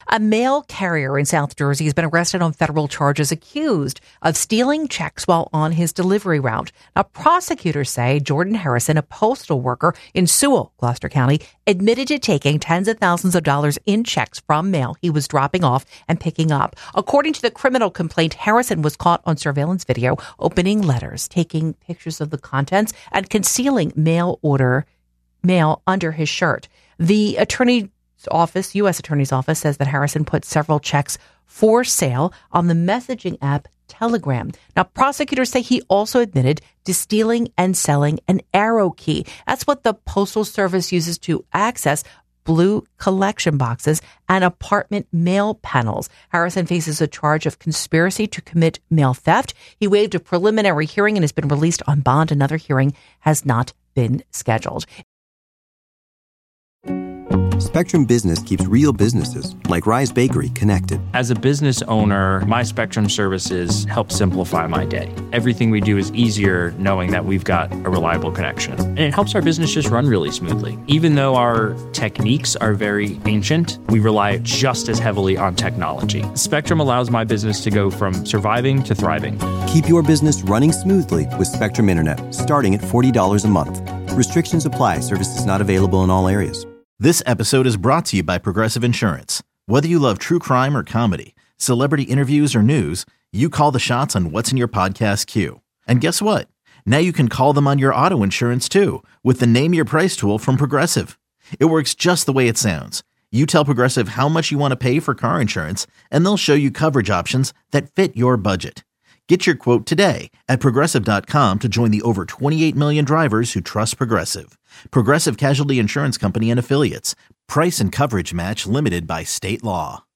A mail carrier in South Jersey has been arrested on federal charges accused of stealing checks while on his delivery route. Now, prosecutors say Jordan Harrison, a postal worker in Sewell, Gloucester County, admitted to taking tens of thousands of dollars in checks from mail he was dropping off and picking up. According to the criminal complaint, Harrison was caught on surveillance video opening letters, taking pictures of the contents, and concealing mail under his shirt. The U.S. Attorney's Office says that Harrison put several checks for sale on the messaging app Telegram. Now, prosecutors say he also admitted to stealing and selling an arrow key. That's what the Postal Service uses to access blue collection boxes and apartment mail panels. Harrison faces a charge of conspiracy to commit mail theft. He waived a preliminary hearing and has been released on bond. Another hearing has not been scheduled. Spectrum Business keeps real businesses, like Rise Bakery, connected. As a business owner, my Spectrum services help simplify my day. Everything we do is easier knowing that we've got a reliable connection. And it helps our business just run really smoothly. Even though our techniques are very ancient, we rely just as heavily on technology. Spectrum allows my business to go from surviving to thriving. Keep your business running smoothly with Spectrum Internet, starting at $40 a month. Restrictions apply. Services not available in all areas. This episode is brought to you by Progressive Insurance. Whether you love true crime or comedy, celebrity interviews or news, you call the shots on what's in your podcast queue. And guess what? Now you can call them on your auto insurance too with the Name Your Price tool from Progressive. It works just the way it sounds. You tell Progressive how much you want to pay for car insurance, and they'll show you coverage options that fit your budget. Get your quote today at Progressive.com to join the over 28 million drivers who trust Progressive. Progressive Casualty Insurance Company and Affiliates. Price and coverage match limited by state law.